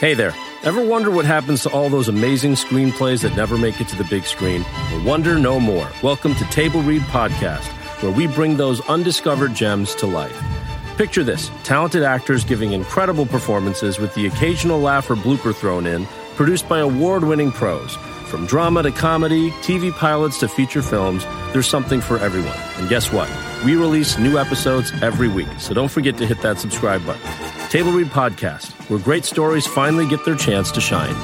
Hey there. Ever wonder what happens to all those amazing screenplays that never make it to the big screen? Well, wonder no more. Welcome to Table Read Podcast, where we bring those undiscovered gems to life. Picture this, talented actors giving incredible performances with the occasional laugh or blooper thrown in, produced by award-winning pros. From drama to comedy, TV pilots to feature films, there's something for everyone. And guess what? We release new episodes every week, so don't forget to hit that subscribe button. Table Read Podcast, where great stories finally get their chance to shine.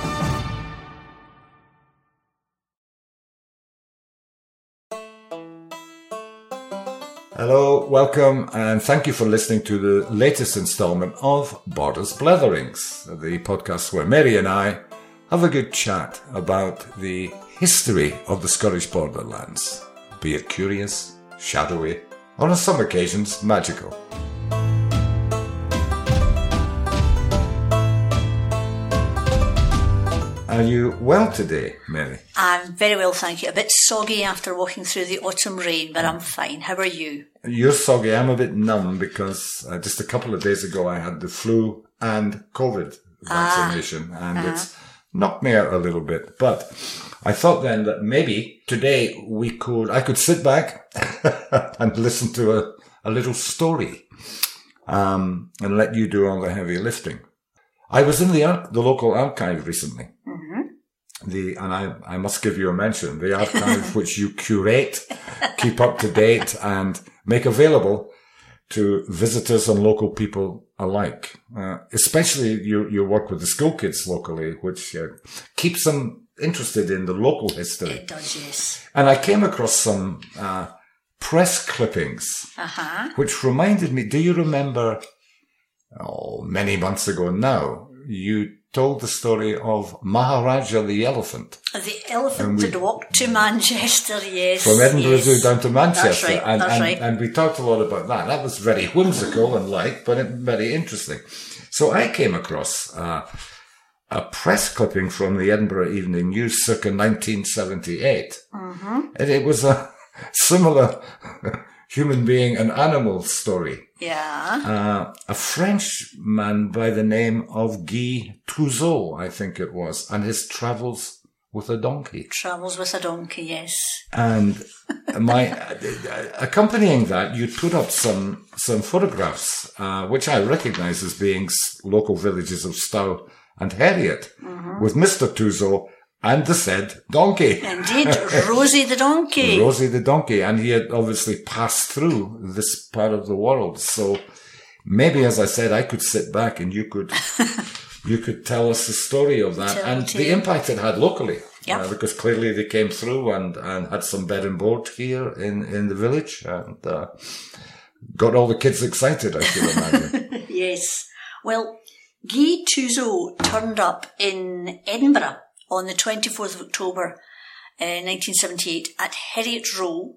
Hello, welcome, and thank you for listening to the latest installment of Borders Bletherings, the podcast where Mary and I have a good chat about the history of the Scottish borderlands, be it curious, shadowy, or on some occasions magical. Are you well today, Mary? I'm very well, thank you. A bit soggy after walking through the autumn rain, but I'm fine. How are you? You're soggy. I'm a bit numb because just a couple of days ago I had the flu and COVID vaccination, and it's knocked me out a little bit. But I thought then that maybe today I could sit back and listen to a little story and let you do all the heavy lifting. I was in the local archive recently. And I must give you a mention, the archive which you curate, keep up to date and make available to visitors and local people alike. Especially your work with the school kids locally, which keeps them interested in the local history. It does, yes. And I came across some press clippings, which reminded me, do you remember, many months ago now, you told the story of Maharaja the elephant. The elephant that walked to Manchester, yes. From Edinburgh Zoo down to Manchester. That's right. And we talked a lot about that. That was very whimsical and light, but very interesting. So I came across a press clipping from the Edinburgh Evening News circa 1978. And it was a similar human being and animal story. Yeah. A Frenchman by the name of Guy Touzeau, I think it was, and his travels with a donkey. Travels with a donkey, yes. And accompanying that, you put up some photographs, which I recognize as being local villages of Stow and Heriot, with Mr. Touzeau and the said donkey. Indeed, Rosie the donkey. Rosie the donkey. And he had obviously passed through this part of the world. So maybe, as I said, I could sit back and you could tell us the story of that and the impact it had locally. Yep. Because clearly they came through and had some bed and board here in the village and got all the kids excited, I should imagine. Yes. Well, Guy Touzeau turned up in Edinburgh on the 24th of October, 1978, at Heriot Row,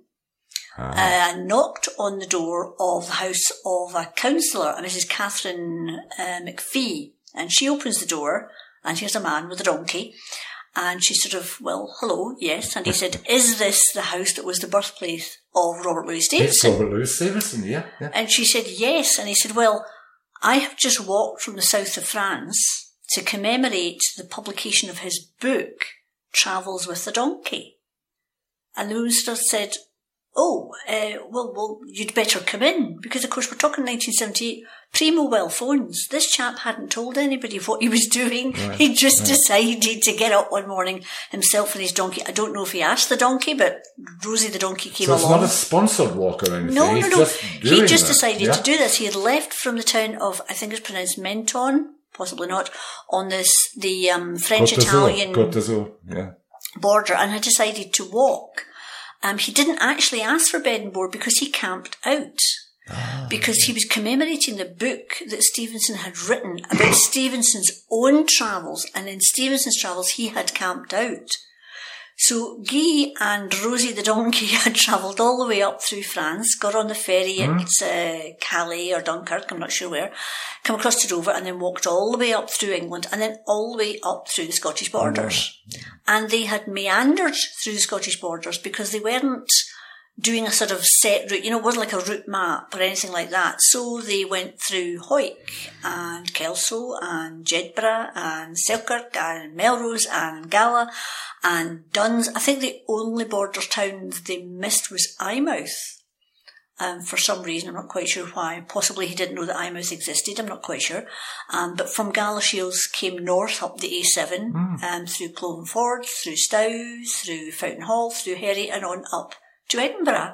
and knocked on the door of the house of a councillor, Mrs. Catherine McPhee. And she opens the door, and here's a man with a donkey. And she sort of, well, hello, yes. And he said, is this the house that was the birthplace of Robert Louis Stevenson? It's Robert Louis Stevenson, yeah. And she said, yes. And he said, well, I have just walked from the south of France to commemorate the publication of his book, Travels with the Donkey. And the minister said, well, you'd better come in, because of course we're talking 1978, pre-mobile phones. This chap hadn't told anybody what he was doing. Right. He just decided to get up one morning himself and his donkey. I don't know if he asked the donkey, but Rosie the donkey came along. So it's not a sponsored walk or anything? No. He just decided to do this. He had left from the town of, I think it's pronounced Menton, possibly not, on the French-Italian border, and had decided to walk. He didn't actually ask for bed and board because he camped out. Because he was commemorating the book that Stevenson had written about Stevenson's own travels, and in Stevenson's travels he had camped out. So Guy and Rosie the donkey had travelled all the way up through France, got on the ferry at Calais or Dunkirk, I'm not sure where, come across to Dover, and then walked all the way up through England, and then all the way up through the Scottish borders. And they had meandered through the Scottish borders because they weren't doing a sort of set route. It wasn't like a route map or anything like that. So they went through Hawick and Kelso and Jedburgh and Selkirk and Melrose and Gala and Duns. I think the only border towns they missed was Eyemouth. For some reason, I'm not quite sure why. Possibly he didn't know that Eyemouth existed, I'm not quite sure. But from Galashiels came north up the A7, through Cloven Ford, through Stowes, through Fountain Hall, through Herry, and on up to Edinburgh.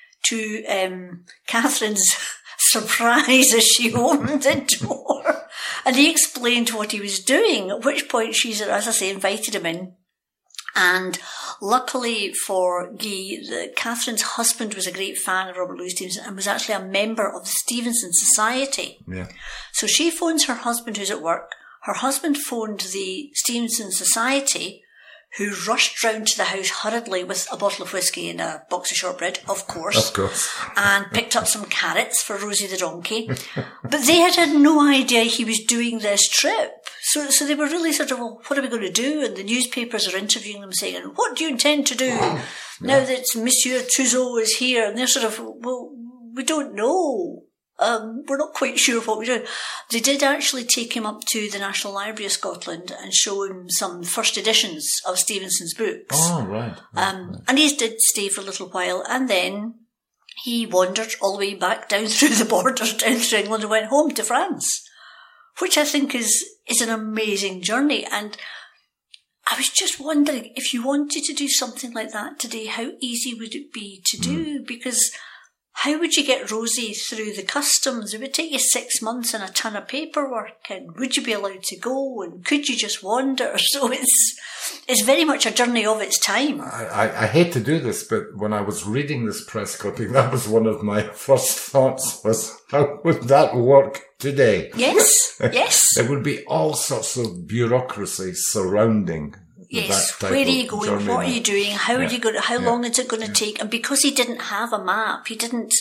To Catherine's surprise as she opened the door. And he explained what he was doing, at which point she, as I say, invited him in. And luckily for Guy, Catherine's husband was a great fan of Robert Louis Stevenson and was actually a member of the Stevenson Society. Yeah. So she phones her husband who's at work. Her husband phoned the Stevenson Society, who rushed round to the house hurriedly with a bottle of whiskey and a box of shortbread, of course. Of course. And picked up some carrots for Rosie the donkey. But they had no idea he was doing this trip. So they were really sort of, well, what are we going to do? And the newspapers are interviewing them saying, what do you intend to do now that Monsieur Trousseau is here? And they're sort of, well, we don't know. We're not quite sure what we're doing. They did actually take him up to the National Library of Scotland and show him some first editions of Stevenson's books. Oh, right. And he did stay for a little while, and then he wandered all the way back down through the borders, down through England, and went home to France, which I think is an amazing journey. And I was just wondering, if you wanted to do something like that today, how easy would it be to do? Because how would you get Rosie through the customs? It would take you 6 months and a ton of paperwork. And would you be allowed to go? And could you just wander? So it's very much a journey of its time. I hate to do this, but when I was reading this press clipping, that was one of my first thoughts was, how would that work today? Yes, yes. There would be all sorts of bureaucracy surrounding. Yes, where are you going? What are you doing? How are you going? How long is it going to take? And because he didn't have a map, he didn't,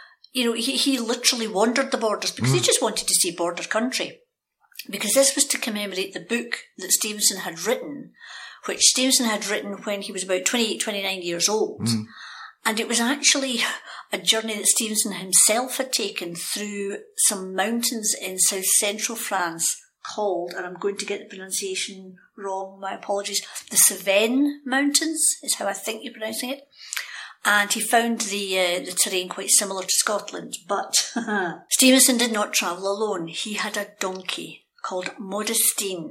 he literally wandered the borders because he just wanted to see border country. Because this was to commemorate the book that Stevenson had written, which Stevenson had written when he was about 28, 29 years old. And it was actually a journey that Stevenson himself had taken through some mountains in south central France called, and I'm going to get the pronunciation wrong, my apologies, the Cevennes Mountains is how I think you're pronouncing it. And he found the terrain quite similar to Scotland. But Stevenson did not travel alone. He had a donkey called Modestine.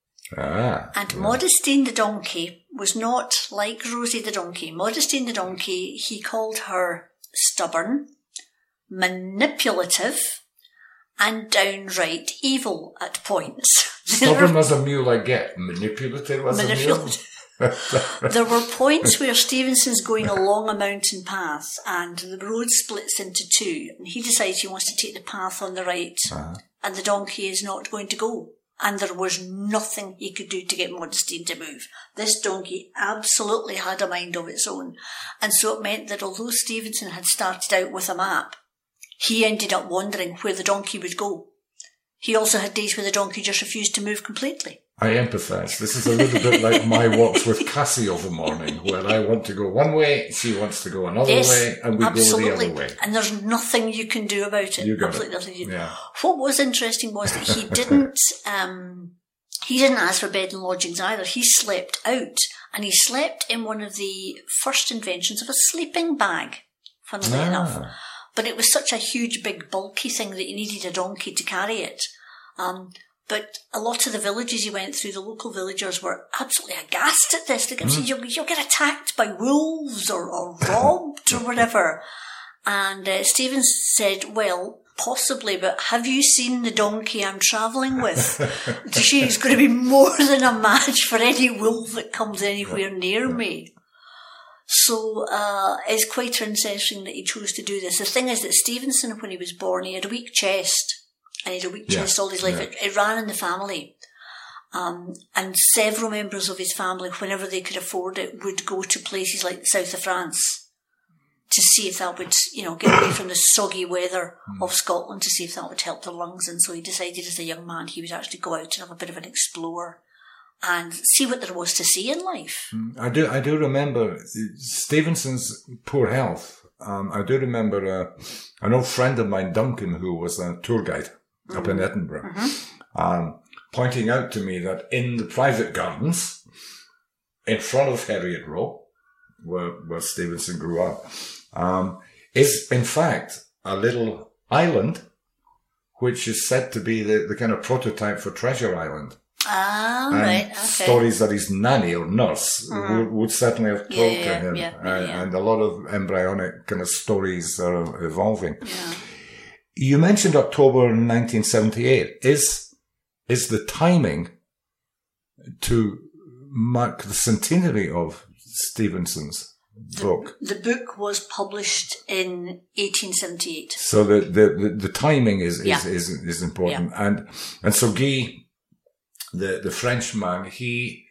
And Modestine the donkey was not like Rosie the donkey. Modestine the donkey, he called her stubborn, manipulative, and downright evil at points. Stubborn as a mule I get, manipulative as a mule. There were points where Stevenson's going along a mountain path and the road splits into two, and he decides he wants to take the path on the right, and the donkey is not going to go. And there was nothing he could do to get Modestine to move. This donkey absolutely had a mind of its own. And so it meant that although Stevenson had started out with a map, he ended up wondering where the donkey would go. He also had days where the donkey just refused to move completely. I empathise. This is a little bit like my walks with Cassie of the morning, where I want to go one way, she wants to go another way, and we absolutely. Go the other way. And there's nothing you can do about it. You got absolutely it. Nothing you do. Yeah. What was interesting was that he didn't ask for bed and lodgings either. He slept out, and he slept in one of the first inventions of a sleeping bag, funnily enough. But it was such a huge, big, bulky thing that you needed a donkey to carry it. But a lot of the villages he went through, the local villagers were absolutely aghast at this. They kept saying, you'll get attacked by wolves or robbed or whatever. And Stevens said, well, possibly, but have you seen the donkey I'm travelling with? She's going to be more than a match for any wolf that comes anywhere near me. So it's quite interesting that he chose to do this. The thing is that Stevenson, when he was born, he had a weak chest. And he had a weak chest all his life. It ran in the family. And several members of his family, whenever they could afford it, would go to places like the south of France to see if that would, get away from the soggy weather of Scotland, to see if that would help their lungs. And so he decided as a young man he would actually go out and have a bit of an explore and see what there was to see in life. I do remember Stevenson's poor health. I do remember an old friend of mine, Duncan, who was a tour guide up in Edinburgh, pointing out to me that in the private gardens in front of Heriot Row, where Stevenson grew up, is in fact a little island which is said to be the kind of prototype for Treasure Island. Ah, right, okay. Stories that his nanny or nurse would certainly have told to him. And a lot of embryonic kind of stories are evolving. Yeah. You mentioned October 1978. Is the timing to mark the centenary of Stevenson's book? The book was published in 1878. So the timing is important. Yeah. And so Guy, the Frenchman, he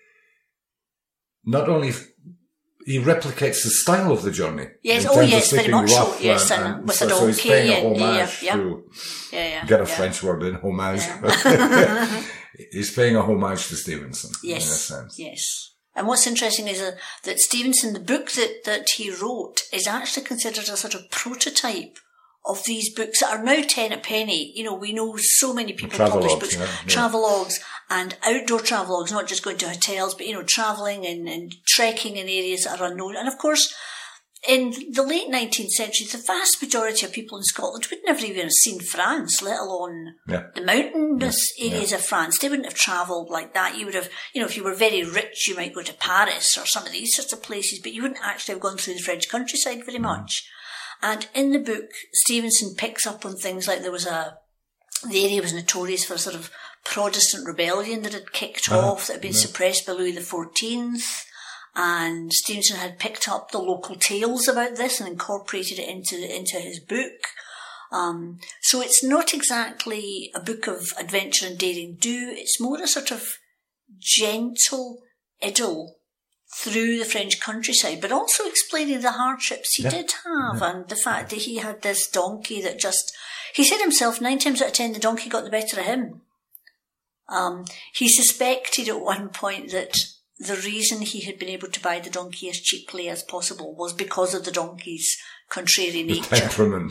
not only he replicates the style of the journey. Yes, very much so. Yes, and with a donkey. So he's paying a homage to get a French word in, homage. Yeah. He's paying a homage to Stevenson in a sense. Yes. And what's interesting is that Stevenson, the book that he wrote, is actually considered a sort of prototype of these books that are now 10 a penny. You know, we know so many people publish books, travelogues and outdoor travelogues, not just going to hotels, but, you know, travelling and trekking in areas that are unknown. And of course, in the late 19th century, the vast majority of people in Scotland would never even have seen France, let alone the mountainous areas of France. They wouldn't have travelled like that. You would have, you know, if you were very rich, you might go to Paris or some of these sorts of places, but you wouldn't actually have gone through the French countryside very much. And in the book, Stevenson picks up on things like the area was notorious for a sort of Protestant rebellion that had kicked off, that had been suppressed by Louis XIV. And Stevenson had picked up the local tales about this and incorporated it into his book. So it's not exactly a book of adventure and daring do. It's more a sort of gentle idyll through the French countryside, but also explaining the hardships he did have and the fact that he had this donkey that he said himself, 9 times out of 10, the donkey got the better of him. He suspected at one point that the reason he had been able to buy the donkey as cheaply as possible was because of the donkey's contrary nature. Temperament.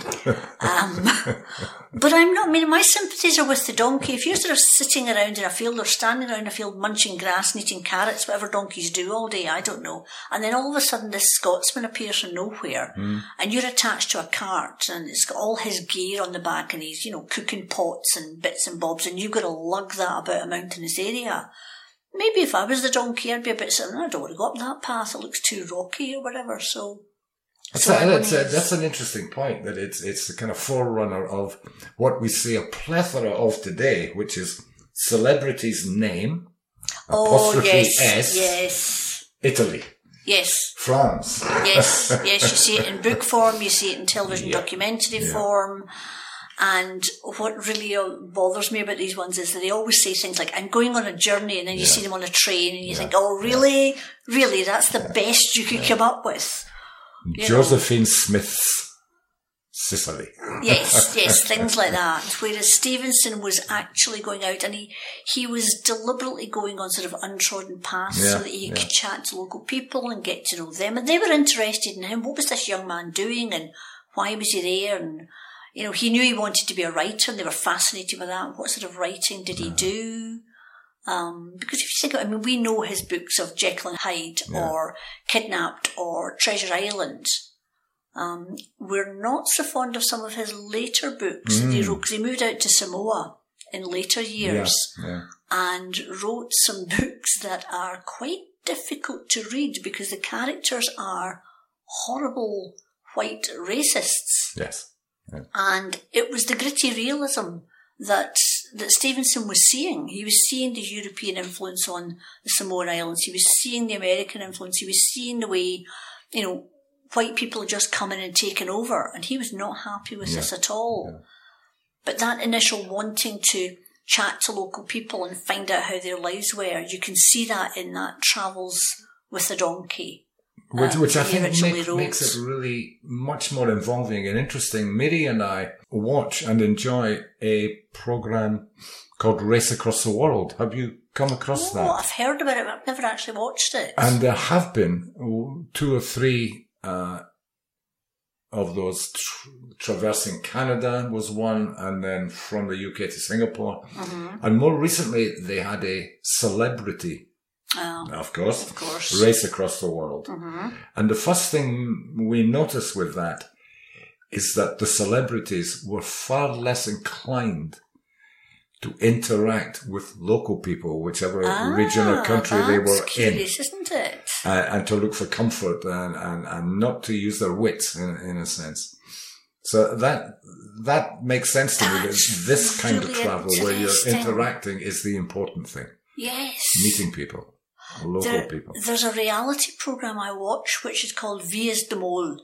But my sympathies are with the donkey. If you're sort of sitting around in a field or standing around a field munching grass and eating carrots, whatever donkeys do all day, I don't know, and then all of a sudden this Scotsman appears from nowhere and you're attached to a cart and it's got all his gear on the back and he's, you know, cooking pots and bits and bobs and you've got to lug that about a mountainous area. Maybe if I was the donkey, I'd be a bit saying, I don't want to go up that path, it looks too rocky or whatever, so... That's an interesting point, that it's the kind of forerunner of what we see a plethora of today, which is celebrity's name, apostrophe S, Italy. Yes. France. Yes, you see it in book form, you see it in television documentary form. And what really bothers me about these ones is that they always say things like, I'm going on a journey, and then you see them on a train and you think, oh, really? Really? That's the best you could come up with? Josephine Smith's Sicily. Yes, things like that. Whereas Stevenson was actually going out and he was deliberately going on sort of untrodden paths so that he could chat to local people and get to know them. And they were interested in him. What was this young man doing and why was he there? And, you know, he knew he wanted to be a writer and they were fascinated with that. What sort of writing did he do? Because if you think about it, we know his books of Jekyll and Hyde or Kidnapped or Treasure Island. We're not so fond of some of his later books that he wrote, because he moved out to Samoa in later years and wrote some books that are quite difficult to read because the characters are horrible white racists. Yes. Yeah. And it was the gritty realism that Stevenson was seeing. He was seeing the European influence on the Samoan Islands. He was seeing the American influence. He was seeing the way, you know, white people are just coming and taking over. And he was not happy with this at all. Yeah. But that initial wanting to chat to local people and find out how their lives were, you can see that in that Travels with the Donkey. Which I think makes it really much more involving and interesting. Miri and I watch and enjoy a program called Race Across the World. Have you come across that? I've heard about it, but I've never actually watched it. And there have been 2 or 3 of those traversing Canada was one, and then from the UK to Singapore. Mm-hmm. And more recently, they had a celebrity, of course, Race Across the World. Mm-hmm. And the first thing we noticed with that is that the celebrities were far less inclined to interact with local people, whichever region or country they were curious, isn't it? And to look for comfort and not to use their wits in a sense. So that makes sense to me. That this kind of travel where you're interacting is the important thing. Yes. Meeting people, local people. There's a reality program I watch which is called Wie is de Mol.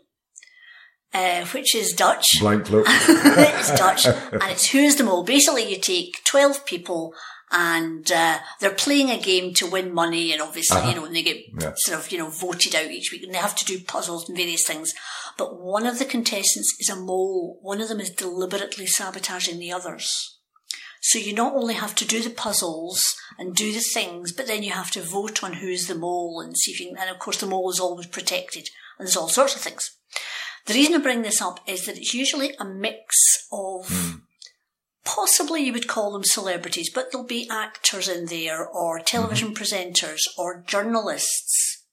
Which is Dutch. Blank look. It's Dutch, and it's Who's the Mole. Basically, you take 12 people, and they're playing a game to win money, and obviously, and they get sort of, voted out each week, and they have to do puzzles and various things. But one of the contestants is a mole. One of them is deliberately sabotaging the others. So you not only have to do the puzzles and do the things, but then you have to vote on who's the mole and see if you can, and of course the mole is always protected, and there's all sorts of things. The reason I bring this up is that it's usually a mix of, possibly you would call them celebrities, but there'll be actors in there, or television presenters, or journalists.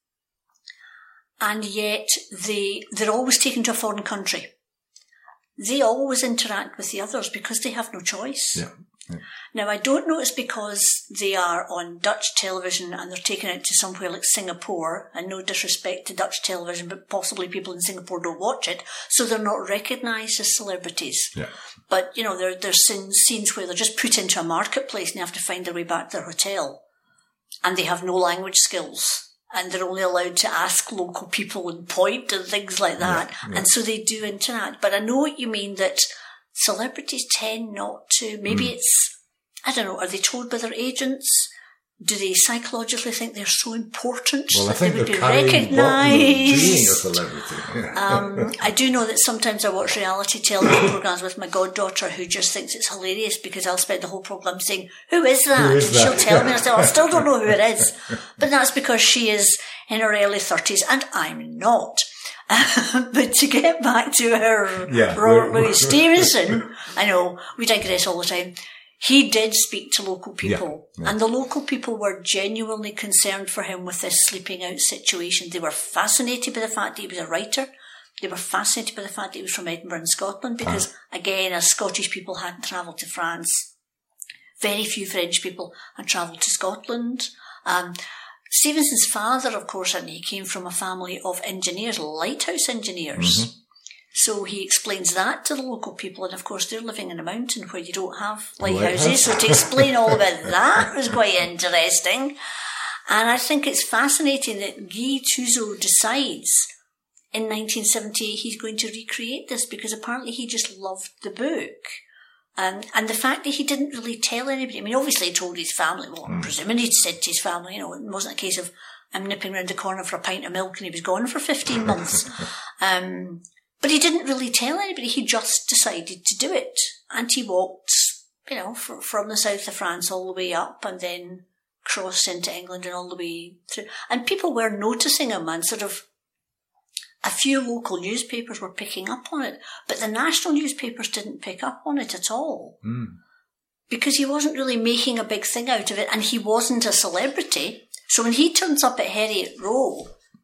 And yet they're always taken to a foreign country. They always interact with the others because they have no choice. Yeah. Now, I don't know it's because they are on Dutch television and they're taken out to somewhere like Singapore, and no disrespect to Dutch television, but possibly people in Singapore don't watch it, so they're not recognised as celebrities. Yeah. But, there's scenes where they're just put into a marketplace and they have to find their way back to their hotel. And they have no language skills. And they're only allowed to ask local people and point and things like that. Yeah. And so they do interact. But I know what you mean, that celebrities tend not to. Maybe it's, I don't know, are they told by their agents? Do they psychologically think they're so important that they would be recognised? Being a celebrity. I do know that sometimes I watch reality television programmes with my goddaughter, who just thinks it's hilarious because I'll spend the whole programme saying, "Who is that?" And she'll tell me, and I say, I still don't know who it is. But that's because she is in her early 30s and I'm not. But to get back to her, Robert Louis Stevenson, I know we digress all the time. He did speak to local people, and the local people were genuinely concerned for him with this sleeping out situation. They were fascinated by the fact that he was a writer. They were fascinated by the fact that he was from Edinburgh in Scotland, because, again, as Scottish people hadn't travelled to France, very few French people had travelled to Scotland. Stevenson's father, of course, and he came from a family of engineers, lighthouse engineers. Mm-hmm. So he explains that to the local people, and of course they're living in a mountain where you don't have lighthouses, so to explain all about that was quite interesting. And I think it's fascinating that Guy Touzeau decides in 1978 he's going to recreate this, because apparently he just loved the book. And the fact that he didn't really tell anybody, I mean, obviously he told his family, I'm presuming he'd said to his family, it wasn't a case of, I'm nipping round the corner for a pint of milk, and he was gone for 15 months. But he didn't really tell anybody. He just decided to do it. And he walked, from the south of France all the way up, and then crossed into England and all the way through. And people were noticing him, and sort of a few local newspapers were picking up on it. But the national newspapers didn't pick up on it at all. Because he wasn't really making a big thing out of it, and he wasn't a celebrity. So when he turns up at Heriot Row,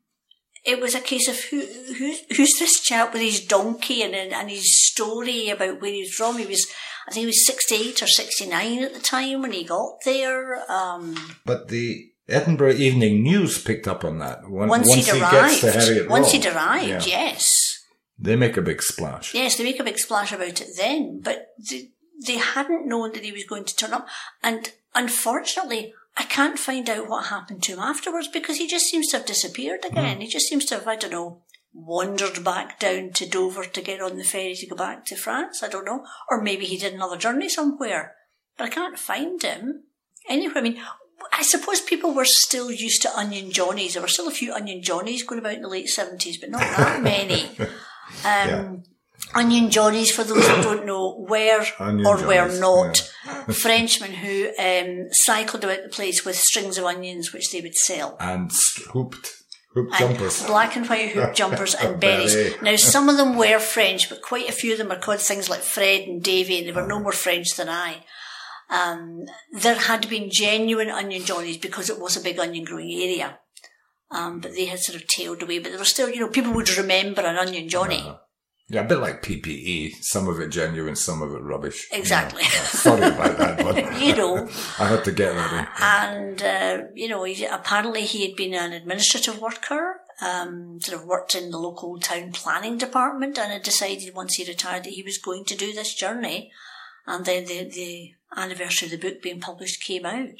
it was a case of who's this chap with his donkey and his story about where he's from. I think he was 68 or 69 at the time when he got there. But the Edinburgh Evening News picked up on that once he gets to Heriot Row. Once he'd arrived, yes. They make a big splash. Yes, they make a big splash about it then, but they hadn't known that he was going to turn up. And unfortunately, I can't find out what happened to him afterwards, because he just seems to have disappeared again. He just seems to have, wandered back down to Dover to get on the ferry to go back to France. I don't know. Or maybe he did another journey somewhere. But I can't find him anywhere. I mean, I suppose people were still used to Onion Johnnies. There were still a few Onion Johnnies going about in the late 70s, but not that many. Onion Johnnies, for those who don't know, were not Frenchmen who cycled about the place with strings of onions, which they would sell. And hooped jumpers. Black and white hoop jumpers and berries. Now, some of them were French, but quite a few of them are called things like Fred and Davy, and they were no more French than I. There had been genuine Onion Johnnies because it was a big onion growing area. But they had sort of tailed away. But there were still, people would remember an Onion Johnny. Yeah, a bit like PPE. Some of it genuine, some of it rubbish. Exactly. Sorry about that, but I had to get that in. And, apparently he had been an administrative worker, sort of worked in the local town planning department, and had decided once he retired that he was going to do this journey. And then the anniversary of the book being published came out.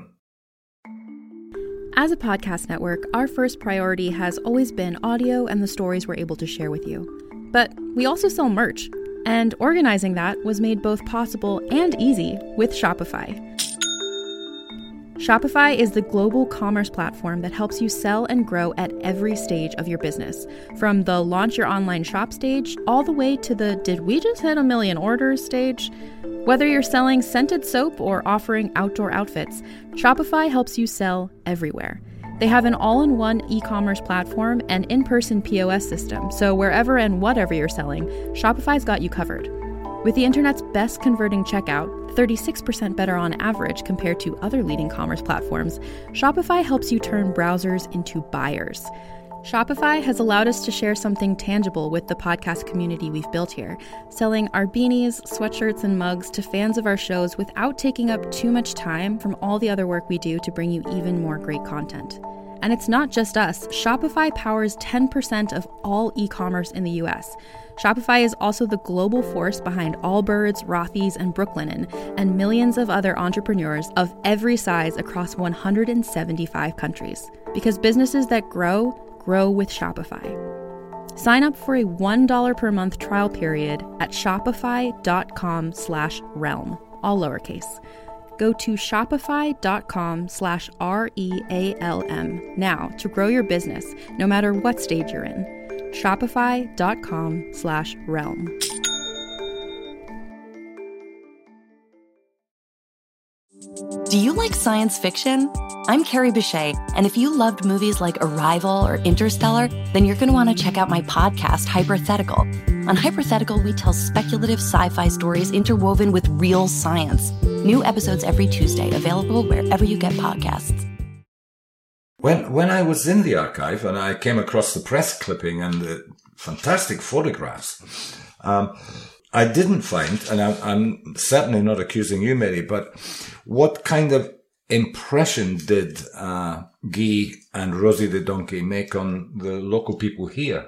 As a podcast network, our first priority has always been audio and the stories we're able to share with you. But we also sell merch, and organizing that was made both possible and easy with Shopify. Shopify is the global commerce platform that helps you sell and grow at every stage of your business, from the launch your online shop stage all the way to the did we just hit 1 million orders stage. Whether you're selling scented soap or offering outdoor outfits, Shopify helps you sell everywhere. They have an all-in-one e-commerce platform and in-person POS system, so wherever and whatever you're selling, Shopify's got you covered. With the internet's best converting checkout, 36% better on average compared to other leading commerce platforms, Shopify helps you turn browsers into buyers. Shopify has allowed us to share something tangible with the podcast community we've built here, selling our beanies, sweatshirts, and mugs to fans of our shows without taking up too much time from all the other work we do to bring you even more great content. And it's not just us. Shopify powers 10% of all e-commerce in the US. Shopify is also the global force behind Allbirds, Rothy's, and Brooklinen, and millions of other entrepreneurs of every size across 175 countries. Because businesses that grow with Shopify. Sign up for a $1 per month trial period at shopify.com/realm, all lowercase. Go to shopify.com/REALM now to grow your business, no matter what stage you're in. Shopify.com/realm. Do you like science fiction? I'm Carrie Bechet, and if you loved movies like Arrival or Interstellar, then you're going to want to check out my podcast, Hypothetical. On Hypothetical, we tell speculative sci-fi stories interwoven with real science. New episodes every Tuesday, available wherever you get podcasts. When I was in the archive and I came across the press clipping and the fantastic photographs, I didn't find, and I'm certainly not accusing you, Mary, but what kind of impression did Guy and Rosie the donkey make on the local people here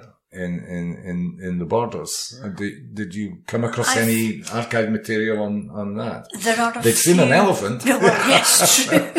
in the Borders? Did you come across any archive material on that? There are They'd seen an elephant. Well, yes, true.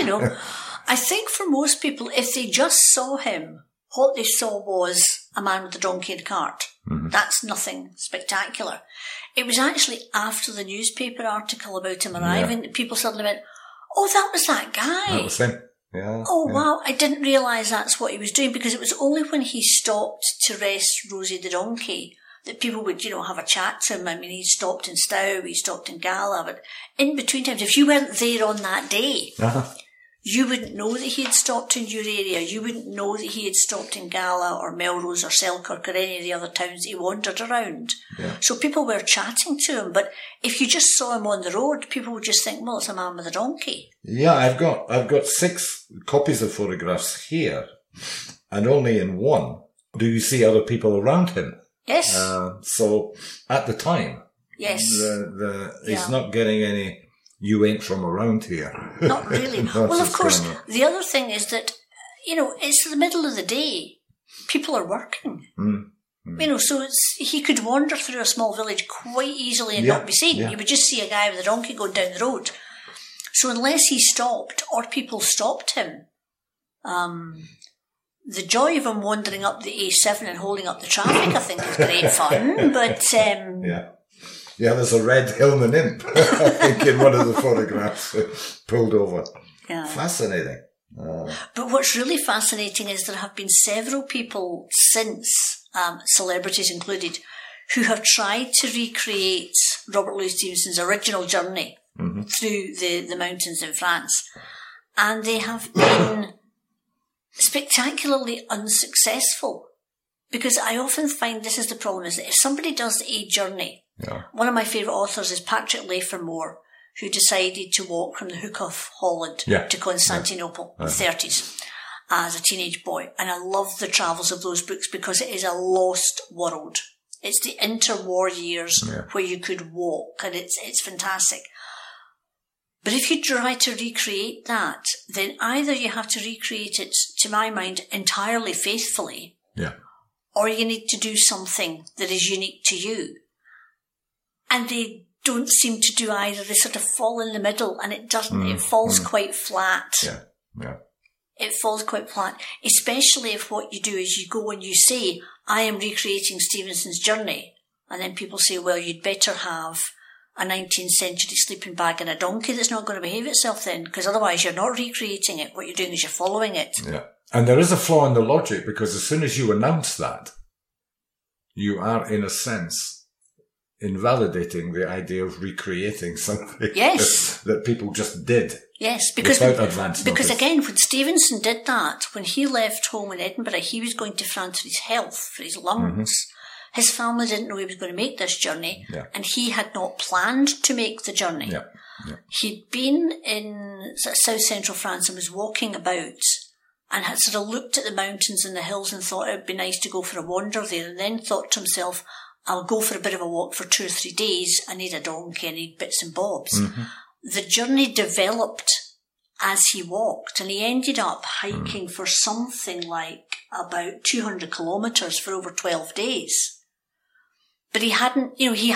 I think for most people, if they just saw him, what they saw was a man with a donkey and a cart. Mm-hmm. That's nothing spectacular. It was actually after the newspaper article about him arriving that people suddenly went, oh, that was that guy. That was him. Yeah. Oh, yeah. Wow. I didn't realise that's what he was doing, because it was only when he stopped to rest Rosie the donkey that people would, have a chat to him. I mean, he stopped in Stow, he stopped in Gala, but in between times, if you weren't there on that day, you wouldn't know that he had stopped in your area. You wouldn't know that he had stopped in Gala or Melrose or Selkirk or any of the other towns he wandered around. Yeah. So people were chatting to him. But if you just saw him on the road, people would just think, well, it's a man with a donkey. Yeah, I've got 6 copies of photographs here, and only in one do you see other people around him. Yes. So at the time, yes, he's not getting any. You ain't from around here. Not really. Well, of course, the other thing is that, it's the middle of the day. People are working. So he could wander through a small village quite easily and not be seen. Yeah. You would just see a guy with a donkey going down the road. So unless he stopped or people stopped him, the joy of him wandering up the A7 and holding up the traffic, I think, is great fun. But Yeah, there's a red Hillman imp, I think, in one of the photographs pulled over. Yeah. Fascinating. But what's really fascinating is there have been several people since, celebrities included, who have tried to recreate Robert Louis Stevenson's original journey through the mountains in France. And they have been spectacularly unsuccessful. Because I often find this is the problem, is that if somebody does a journey, one of my favourite authors is Patrick Lafermore, who decided to walk from the Hook of Holland to Constantinople in the 30s as a teenage boy. And I love the travels of those books because it is a lost world. It's the interwar years where you could walk, and it's fantastic. But if you try to recreate that, then either you have to recreate it, to my mind, entirely faithfully, or you need to do something that is unique to you. And they don't seem to do either. They sort of fall in the middle, and it doesn't. It falls quite flat. It falls quite flat, especially if what you do is you go and you say, I am recreating Stevenson's journey. And then people say, well, you'd better have a 19th century sleeping bag and a donkey that's not going to behave itself then, because otherwise you're not recreating it. What you're doing is you're following it. Yeah. And there is a flaw in the logic, because as soon as you announce that, you are, in a sense, invalidating the idea of recreating something that people just did. Yes, because without advance because notice. Again, when Stevenson did that, when he left home in Edinburgh, he was going to France for his health, for his lungs. His family didn't know he was going to make this journey, and he had not planned to make the journey. He'd been in south central France and was walking about and had sort of looked at the mountains and the hills and thought it would be nice to go for a wander there, and then thought to himself, I'll go for a bit of a walk for 2 or 3 days. I need a donkey, I need bits and bobs. The journey developed as he walked, and he ended up hiking for something like about 200 kilometres for over 12 days. But he hadn't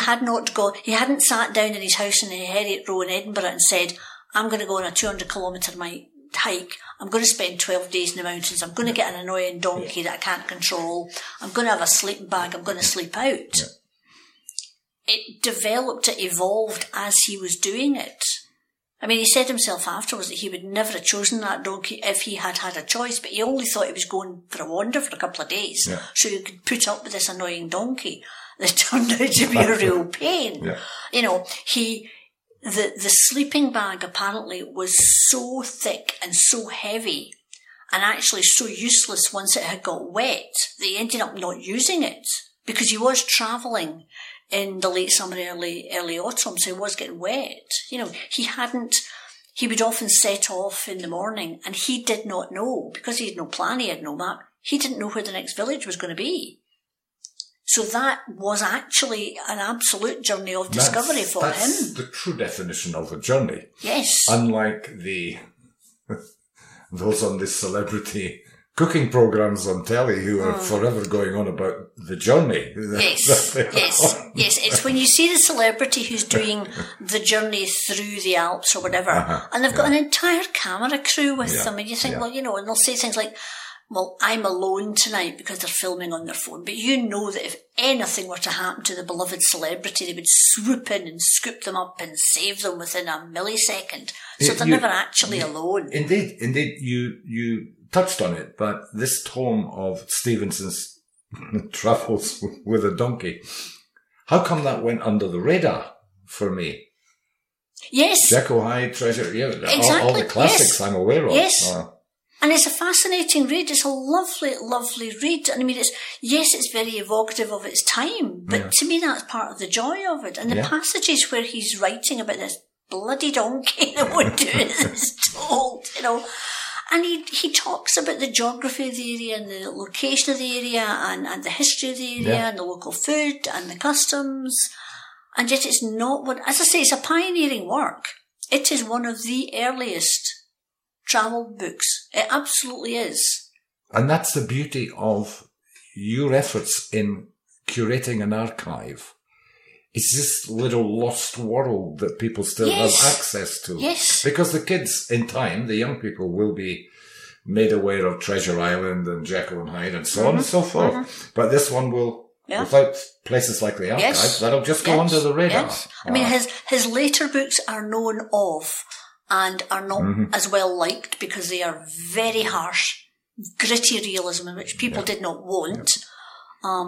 sat down in his house in the Heriot Row in Edinburgh and said, I'm going to go on a 200 kilometre hike. I'm going to spend 12 days in the mountains. I'm going to get an annoying donkey that I can't control. I'm going to have a sleeping bag. I'm going to sleep out. It developed, it evolved as he was doing it. I mean, he said himself afterwards that he would never have chosen that donkey if he had had a choice, but he only thought he was going for a wander for a couple of days so he could put up with this annoying donkey that turned out to be a real pain. You know, the sleeping bag apparently was so thick and so heavy and actually so useless once it had got wet that he ended up not using it because he was travelling in the late summer, early autumn, so he was getting wet. You know, he would often set off in the morning and he did not know, because he had no plan, he had no map, he didn't know where the next village was going to be. So that was actually an absolute journey of discovery for him. That's the true definition of a journey. Yes. Unlike those on the celebrity cooking programs on telly who are forever going on about the journey. Yes. It's when you see the celebrity who's doing the journey through the Alps or whatever, and they've got an entire camera crew with them, and you think, well, you know, and they'll say things like, well, I'm alone tonight, because they're filming on their phone. But you know that if anything were to happen to the beloved celebrity, they would swoop in and scoop them up and save them within a millisecond. So they're never actually alone. Indeed, you touched on it, but this tome of Stevenson's travels with a donkey, how come that went under the radar for me? Yes. Jekyll, Hyde, Treasure, exactly. all the classics I'm aware of. Yes. And it's a fascinating read. It's a lovely, lovely read. And I mean, it's very evocative of its time, but to me that's part of the joy of it. And the passages where he's writing about this bloody donkey that won't do as it's told, you know. And he talks about the geography of the area and the location of the area and the history of the area and the local food and the customs. And yet it's not as I say, it's a pioneering work. It is one of the earliest travel books. It absolutely is. And that's the beauty of your efforts in curating an archive. It's this little lost world that people still have access to. Yes. Because the kids in time, the young people, will be made aware of Treasure Island and Jekyll and Hyde and so on and so forth. But this one will, without places like the archive, that'll just go under the radar. Yes. I mean, his later books are known of and are not as well liked because they are very harsh, gritty realism in which people did not want.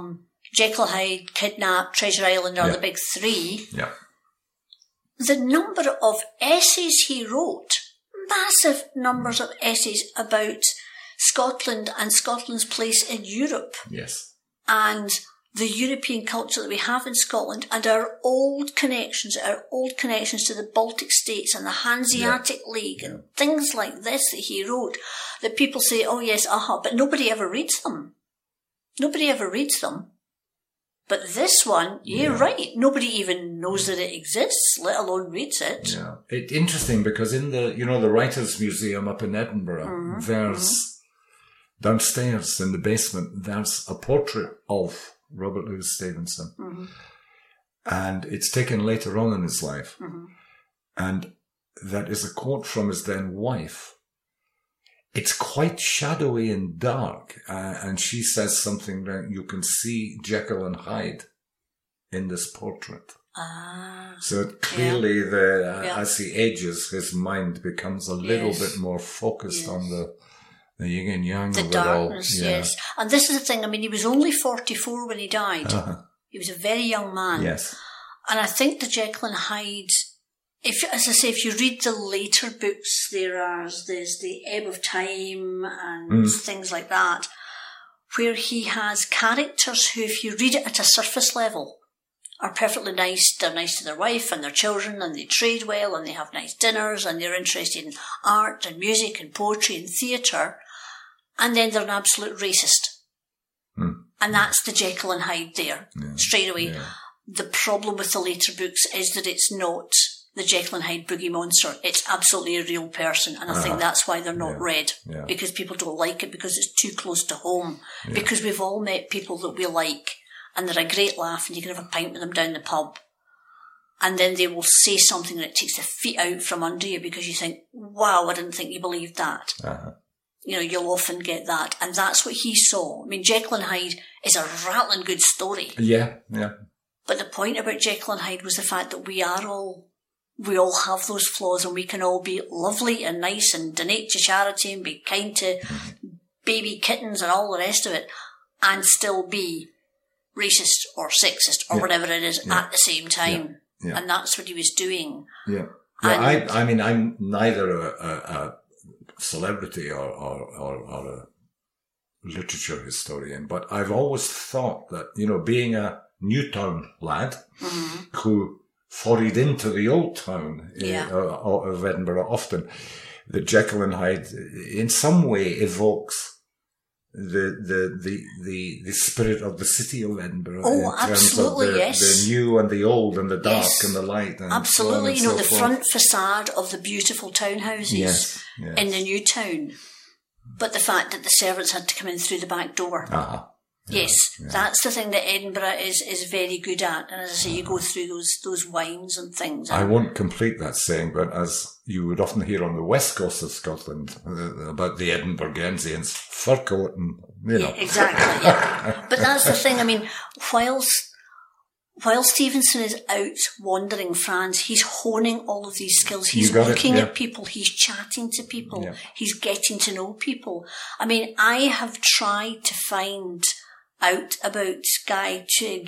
Jekyll Hyde, Kidnap, Treasure Island are the big three. Yeah. The number of essays he wrote, massive numbers of essays about Scotland and Scotland's place in Europe. Yes. And the European culture that we have in Scotland and our old connections to the Baltic states and the Hanseatic League and things like this that he wrote, that people say, oh yes, but nobody ever reads them. Nobody ever reads them. But this one, you're right, nobody even knows that it exists, let alone reads it. Yeah. It's interesting because in the Writers' Museum up in Edinburgh, there's downstairs in the basement, there's a portrait of Robert Louis Stevenson. Mm-hmm. And it's taken later on in his life. Mm-hmm. And that is a quote from his then wife. It's quite shadowy and dark. And she says something that you can see Jekyll and Hyde in this portrait. So clearly, as he ages, his mind becomes a little bit more focused on the yin and yang of darkness, it all. Yes. And this is the thing, I mean, he was only 44 when he died. He was a very young man. Yes. And I think the Jekyll and Hyde, if you read the later books, there's the Ebb of Time and things like that, where he has characters who, if you read it at a surface level, are perfectly nice. They're nice to their wife and their children, and they trade well, and they have nice dinners, and they're interested in art and music and poetry and theatre. And then they're an absolute racist. And that's the Jekyll and Hyde there, straight away. Yeah. The problem with the later books is that it's not the Jekyll and Hyde boogie monster. It's absolutely a real person. And I think that's why they're not read. Yeah. Because people don't like it, because it's too close to home. Yeah. Because we've all met people that we like, and they're a great laugh, and you can have a pint with them down the pub. And then they will say something that takes the feet out from under you because you think, wow, I didn't think you believed that. You'll often get that. And that's what he saw. I mean, Jekyll and Hyde is a rattling good story. Yeah, yeah. But the point about Jekyll and Hyde was the fact that we all have those flaws, and we can all be lovely and nice and donate to charity and be kind to baby kittens and all the rest of it, and still be racist or sexist or whatever it is at the same time. Yeah. Yeah. And that's what he was doing. Yeah. Yeah. I mean, I'm neither a celebrity or a literature historian, but I've always thought that, being a Newtown lad who forayed into the old town of Edinburgh often, that Jekyll and Hyde in some way evokes the spirit of the city of Edinburgh. Oh, in absolutely, terms of the new and the old and the dark and the light. And absolutely, so on and the front facade of the beautiful townhouses in the new town. But the fact that the servants had to come in through the back door. That's the thing that Edinburgh is very good at. And as I say, you go through those wines and things. I won't complete that saying, but as you would often hear on the west coast of Scotland about the Edinburghensians, fur coat and, Yeah, exactly, yeah. But that's the thing. I mean, while Stevenson is out wandering France, he's honing all of these skills. He's looking at people. He's chatting to people. Yeah. He's getting to know people. I mean, I have tried to find out about Guy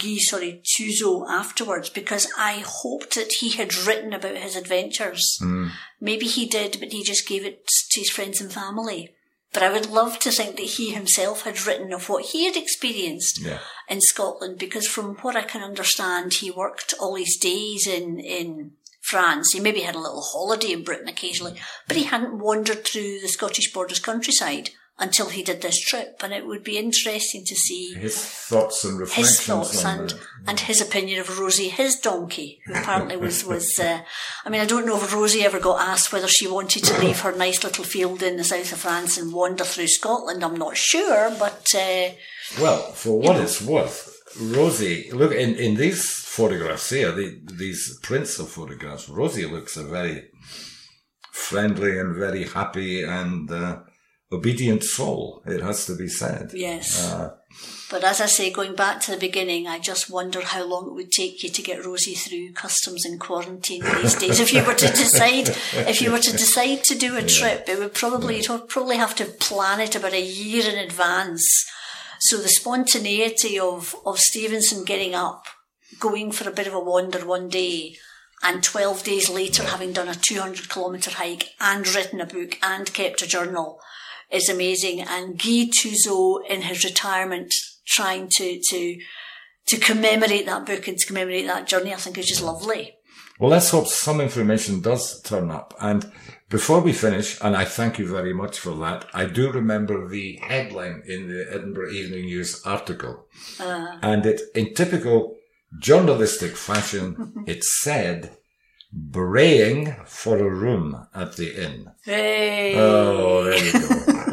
Tuzo afterwards, because I hoped that he had written about his adventures. Maybe he did, but he just gave it to his friends and family. But I would love to think that he himself had written of what he had experienced in Scotland, because from what I can understand, he worked all his days in France. He maybe had a little holiday in Britain occasionally, but he hadn't wandered through the Scottish Borders countryside until he did this trip. And it would be interesting to see his thoughts and reflections and his opinion of Rosie, his donkey, who apparently was I mean, I don't know if Rosie ever got asked whether she wanted to leave her nice little field in the south of France and wander through Scotland. I'm not sure, but well, for what it's worth, Rosie, look, in these photographs here, these prints of photographs, Rosie looks a very friendly and very happy and obedient soul, it has to be said. Yes. But as I say, going back to the beginning, I just wonder how long it would take you to get Rosie through customs and quarantine these days. If you were to decide to do a trip, you'd probably have to plan it about a year in advance So the spontaneity of Stevenson getting up, going for a bit of a wander one day, and 12 days later having done a 200-kilometre hike and written a book and kept a journal is amazing. And Guy Touzeau in his retirement trying to commemorate that book and to commemorate that journey, I think is just lovely. Well, let's hope some information does turn up. And before we finish, and I thank you very much for that, I do remember the headline in the Edinburgh Evening News article. And it, in typical journalistic fashion, it said, "Braying for a room at the inn." Hey. Oh, there you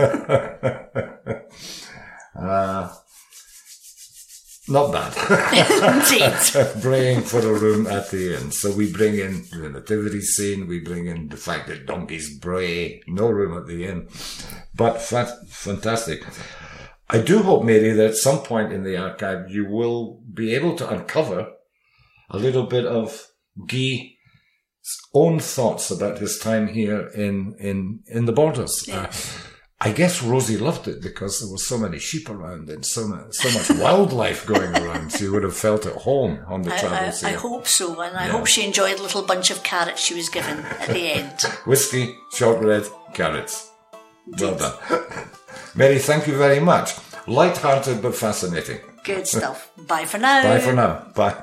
go. Not bad. Indeed. Braying for a room at the inn. So we bring in the nativity scene, we bring in the fact that donkeys bray, no room at the inn. But fantastic. I do hope, Mary, that at some point in the archive you will be able to uncover a little bit of Guy's own thoughts about his time here in the Borders. Yes. I guess Rosie loved it because there were so many sheep around and so much wildlife going around. She would have felt at home on the travels here. I hope so, and I hope she enjoyed the little bunch of carrots she was given at the end. Whiskey, shortbread, carrots. Well done. Mary, thank you very much. Light-hearted but fascinating. Good stuff. Bye for now. Bye for now. Bye.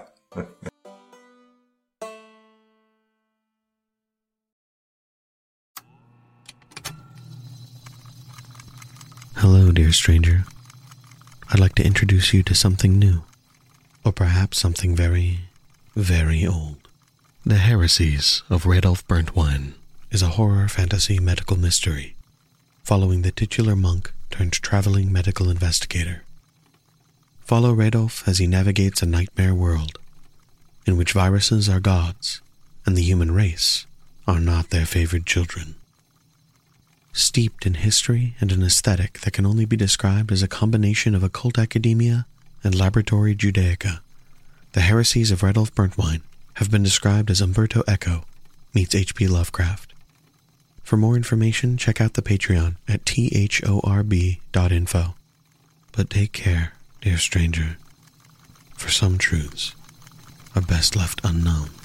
Hello, dear stranger. I'd like to introduce you to something new, or perhaps something very, very old. The Heresies of Radolf Burntwine is a horror fantasy medical mystery, following the titular monk turned traveling medical investigator. Follow Radolf as he navigates a nightmare world, in which viruses are gods, and the human race are not their favored children. Steeped in history and an aesthetic that can only be described as a combination of occult academia and laboratory Judaica, the Heresies of Radolf Burntwine have been described as Umberto Eco meets H.P. Lovecraft. For more information, check out the Patreon at thorb.info. But take care, dear stranger, for some truths are best left unknown.